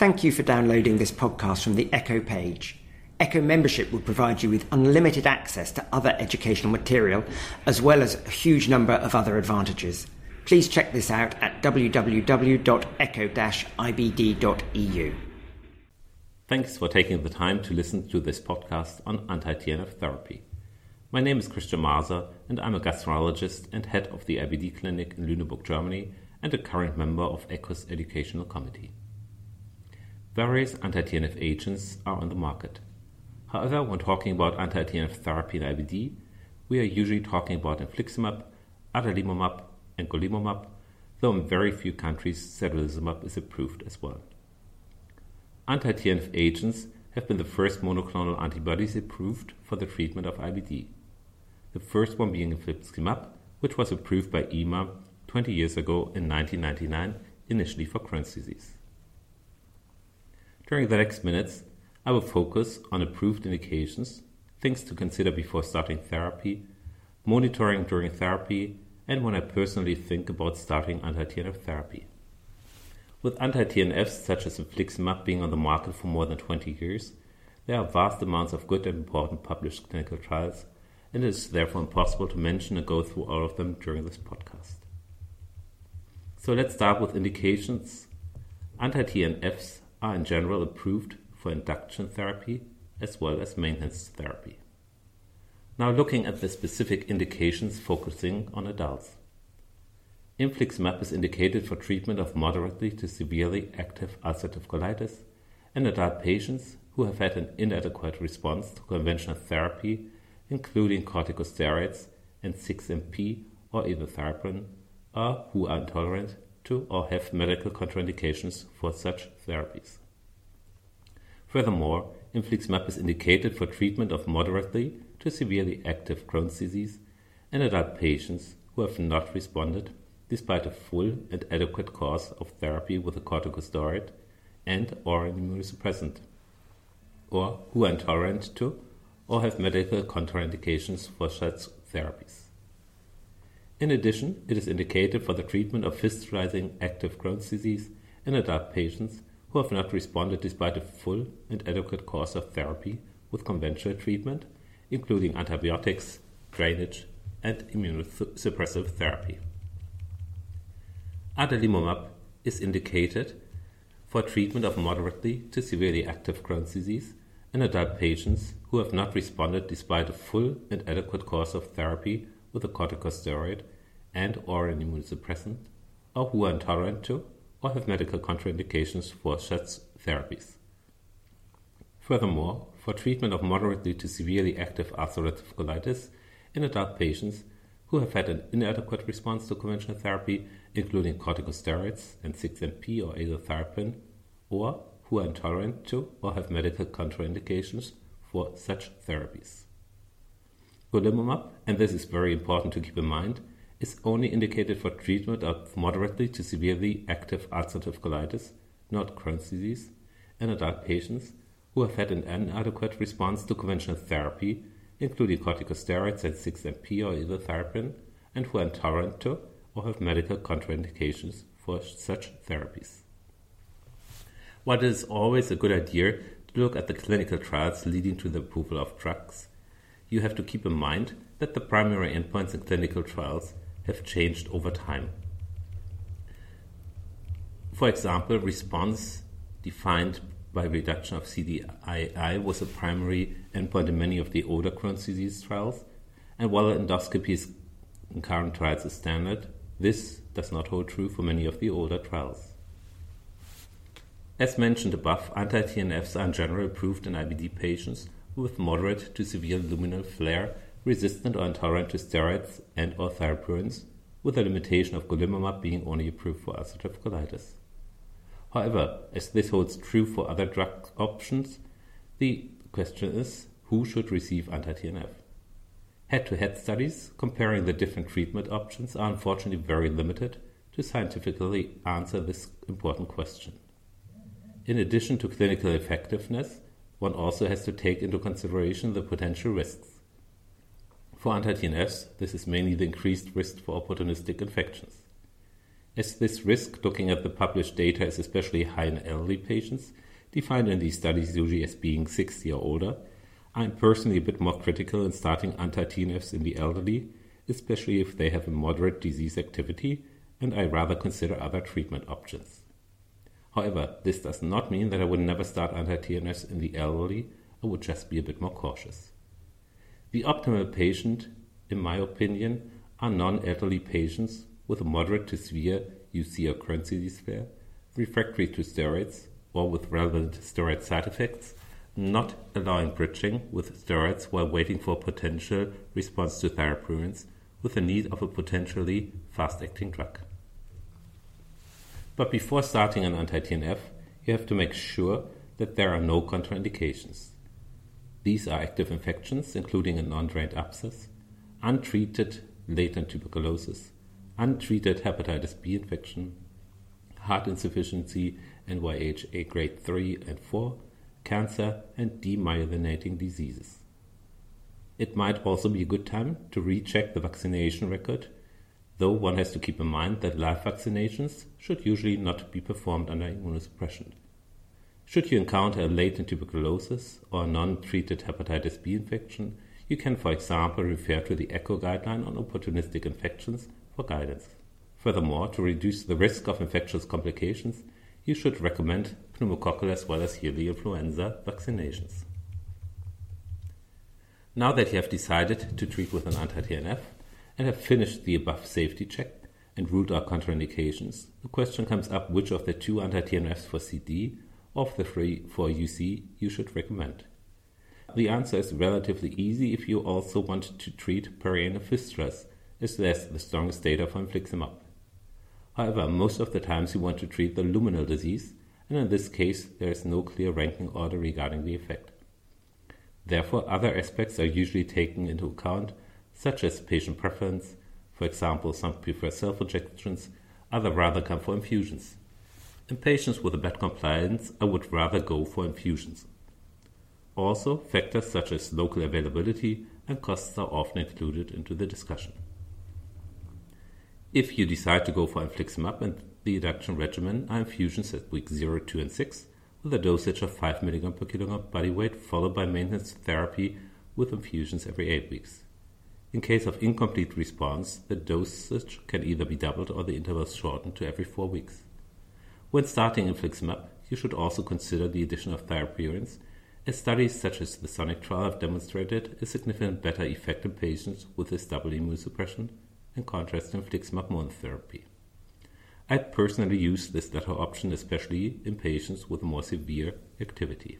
Thank you for downloading this podcast from the Echo page. Echo membership will provide you with unlimited access to other educational material, as well as a huge number of other advantages. Please check this out at www.echo-ibd.eu. Thanks for taking the time to listen to this podcast on anti-TNF therapy. My name is Christian Maser, and I'm a gastroenterologist and head of the IBD clinic in Lüneburg, Germany, and a current member of Echo's educational committee. Various anti-TNF agents are on the market. However, when talking about anti-TNF therapy in IBD, we are usually talking about infliximab, adalimumab, and golimumab, though in very few countries sarilizumab is approved as well. Anti-TNF agents have been the first monoclonal antibodies approved for the treatment of IBD. The first one being infliximab, which was approved by EMA 20 years ago in 1999, initially for Crohn's disease. During the next minutes, I will focus on approved indications, things to consider before starting therapy, monitoring during therapy, and when I personally think about starting anti-TNF therapy. With anti-TNFs such as infliximab being on the market for more than 20 years, there are vast amounts of good and important published clinical trials, and it is therefore impossible to mention and go through all of them during this podcast. So let's start with indications. Anti-TNFs are in general approved for induction therapy as well as maintenance therapy. Now looking at the specific indications focusing on adults. Infliximab is indicated for treatment of moderately to severely active ulcerative colitis in adult patients who have had an inadequate response to conventional therapy, including corticosteroids and 6-MP or ivabradine, or who are intolerant to or have medical contraindications for such therapies. Furthermore, infliximab is indicated for treatment of moderately to severely active Crohn's disease in adult patients who have not responded despite a full and adequate course of therapy with a corticosteroid and or an immunosuppressant, or who are intolerant to or have medical contraindications for such therapies. In addition, it is indicated for the treatment of fistulizing active Crohn's disease in adult patients who have not responded despite a full and adequate course of therapy with conventional treatment, including antibiotics, drainage, and immunosuppressive therapy. Adalimumab is indicated for treatment of moderately to severely active Crohn's disease in adult patients who have not responded despite a full and adequate course of therapy with a corticosteroid and or an immunosuppressant, or who are intolerant to or have medical contraindications for such therapies. Furthermore, for treatment of moderately to severely active ulcerative colitis in adult patients who have had an inadequate response to conventional therapy, including corticosteroids and 6-MP or azathioprine, or who are intolerant to or have medical contraindications for such therapies. Golimumab, and this is very important to keep in mind, is only indicated for treatment of moderately to severely active ulcerative colitis, not Crohn's disease, in adult patients who have had an inadequate response to conventional therapy, including corticosteroids and 6-MP or azathioprine, and who are intolerant to or have medical contraindications for such therapies. While it is always a good idea to look at the clinical trials leading to the approval of drugs, you have to keep in mind that the primary endpoints in clinical trials have changed over time. For example, response defined by reduction of CDAI was a primary endpoint in many of the older Crohn's disease trials, and while endoscopy in current trials is standard, this does not hold true for many of the older trials. As mentioned above, anti-TNFs are in general approved in IBD patients with moderate to severe luminal flare, resistant or intolerant to steroids and or thiopurines, with the limitation of golimumab being only approved for ulcerative colitis. However, as this holds true for other drug options, the question is, who should receive anti-TNF? Head-to-head studies comparing the different treatment options are unfortunately very limited to scientifically answer this important question. In addition to clinical effectiveness, one also has to take into consideration the potential risks. For anti-TNFs, this is mainly the increased risk for opportunistic infections. As this risk, looking at the published data, is especially high in elderly patients, defined in these studies usually as being 60 or older, I'm personally a bit more critical in starting anti-TNFs in the elderly, especially if they have a moderate disease activity, and I rather consider other treatment options. However, this does not mean that I would never start anti-TNFs in the elderly. I would just be a bit more cautious. The optimal patient, in my opinion, are non-elderly patients with a moderate to severe UC or Crohn's disease flare, refractory to steroids, or with relevant steroid side effects, not allowing bridging with steroids while waiting for a potential response to thiopurines, with the need of a potentially fast-acting drug. But before starting an anti-TNF, you have to make sure that there are no contraindications. These are active infections, including a non-drained abscess, untreated latent tuberculosis, untreated hepatitis B infection, heart insufficiency, NYHA grade 3 and 4, cancer, and demyelinating diseases. It might also be a good time to recheck the vaccination record, though one has to keep in mind that live vaccinations should usually not be performed under immunosuppression. Should you encounter a latent tuberculosis or a non-treated hepatitis B infection, you can, for example, refer to the ECHO guideline on opportunistic infections for guidance. Furthermore, to reduce the risk of infectious complications, you should recommend pneumococcal as well as yearly influenza vaccinations. Now that you have decided to treat with an anti-TNF and have finished the above safety check and ruled out contraindications, the question comes up which of the two anti-TNFs for CD or of the three for UC you should recommend. The answer is relatively easy if you also want to treat perianal fistulas, as there's the strongest data for infliximab. However, most of the times you want to treat the luminal disease, and in this case there is no clear ranking order regarding the effect. Therefore, other aspects are usually taken into account, such as patient preference. For example, some prefer self-injections, others rather come for infusions. In patients with a bad compliance, I would rather go for infusions. Also, factors such as local availability and costs are often included into the discussion. If you decide to go for infliximab and the induction regimen are infusions at week 0, 2, and 6 with a dosage of 5 mg per kilogram body weight followed by maintenance therapy with infusions every 8 weeks. In case of incomplete response, the dosage can either be doubled or the intervals shortened to every 4 weeks. When starting infliximab, you should also consider the addition of thiopurines, as studies such as the SONIC trial have demonstrated a significant better effect in patients with this double immunosuppression in contrast to infliximab monotherapy. I personally use this latter option especially in patients with more severe activity.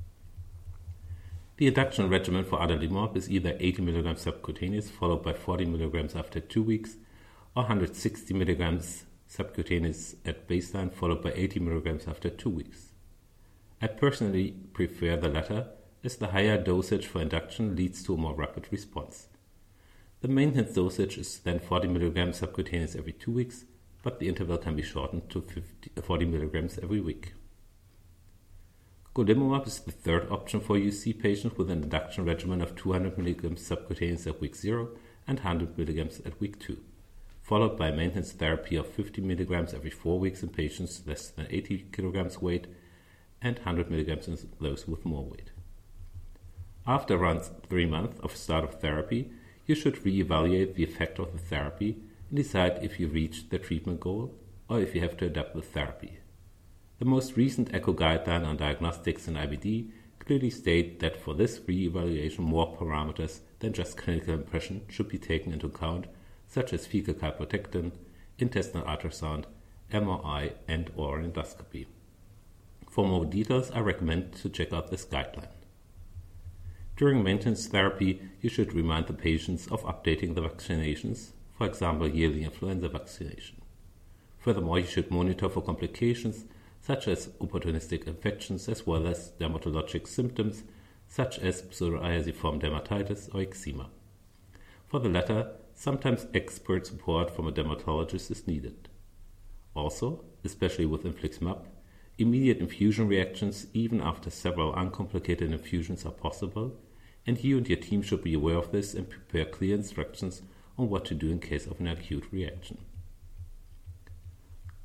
The induction regimen for adalimumab is either 80 mg subcutaneous followed by 40 mg after 2 weeks, or 160 mg subcutaneous at baseline followed by 80 mg after 2 weeks. I personally prefer the latter, as the higher dosage for induction leads to a more rapid response. The maintenance dosage is then 40 mg subcutaneous every 2 weeks, but the interval can be shortened to 40 mg every week. Golimumab is the third option for UC patients with an induction regimen of 200 mg subcutaneous at week 0 and 100 mg at week 2, followed by maintenance therapy of 50 mg every 4 weeks in patients less than 80 kg weight and 100 mg in those with more weight. After around 3 months of start of therapy, you should re-evaluate the effect of the therapy and decide if you reached the treatment goal or if you have to adapt the therapy. The most recent ECHO guideline on diagnostics in IBD clearly state that for this re-evaluation more parameters than just clinical impression should be taken into account, such as fecal calprotectin, intestinal ultrasound, MRI, and or endoscopy. For more details, I recommend to check out this guideline. During maintenance therapy, you should remind the patients of updating the vaccinations, for example, yearly influenza vaccination. Furthermore, you should monitor for complications such as opportunistic infections as well as dermatologic symptoms such as psoriasiform dermatitis or eczema. For the latter, sometimes expert support from a dermatologist is needed. Also, especially with infliximab, immediate infusion reactions even after several uncomplicated infusions are possible, and you and your team should be aware of this and prepare clear instructions on what to do in case of an acute reaction.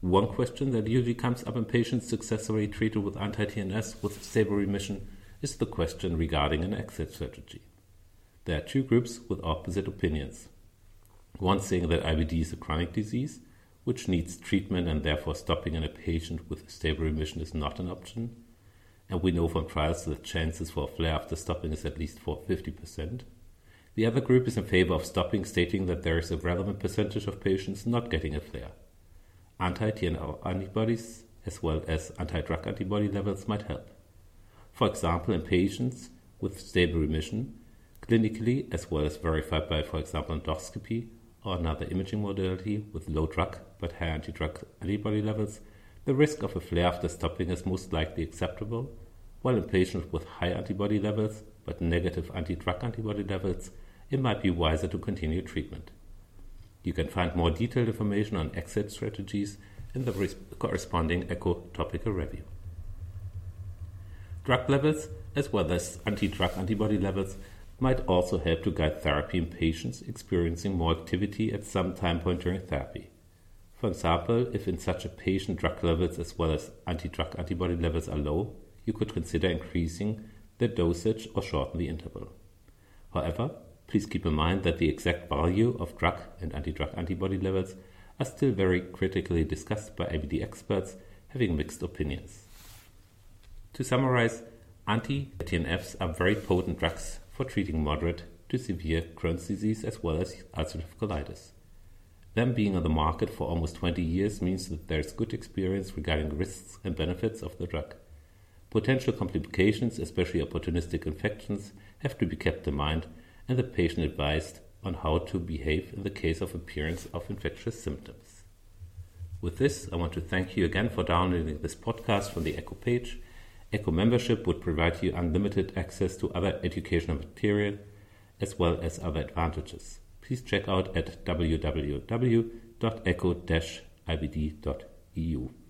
One question that usually comes up in patients successfully treated with anti-TNFs with stable remission is the question regarding an exit strategy. There are two groups with opposite opinions. One saying that IBD is a chronic disease, which needs treatment and therefore stopping in a patient with stable remission is not an option. And we know from trials that chances for a flare after stopping is at least 50%. The other group is in favor of stopping, stating that there is a relevant percentage of patients not getting a flare. Anti-TNF antibodies as well as anti-drug antibody levels might help. For example, in patients with stable remission, clinically as well as verified by, for example, endoscopy or another imaging modality with low drug but high anti-drug antibody levels, the risk of a flare after stopping is most likely acceptable, while in patients with high antibody levels but negative anti-drug antibody levels, it might be wiser to continue treatment. You can find more detailed information on exit strategies in the corresponding ECHO topical review. Drug levels, as well as anti-drug antibody levels, might also help to guide therapy in patients experiencing more activity at some time point during therapy. For example, if in such a patient drug levels as well as anti-drug antibody levels are low, you could consider increasing the dosage or shorten the interval. However, please keep in mind that the exact value of drug and anti-drug antibody levels are still very critically discussed by IBD experts having mixed opinions. To summarize, anti-TNFs are very potent drugs for treating moderate to severe Crohn's disease as well as ulcerative colitis. Them being on the market for almost 20 years means that there is good experience regarding risks and benefits of the drug. Potential complications, especially opportunistic infections, have to be kept in mind and the patient advised on how to behave in the case of appearance of infectious symptoms. With this, I want to thank you again for downloading this podcast from the ECHO page. ECHO membership would provide you unlimited access to other educational material as well as other advantages. Please check out at www.echo-ibd.eu.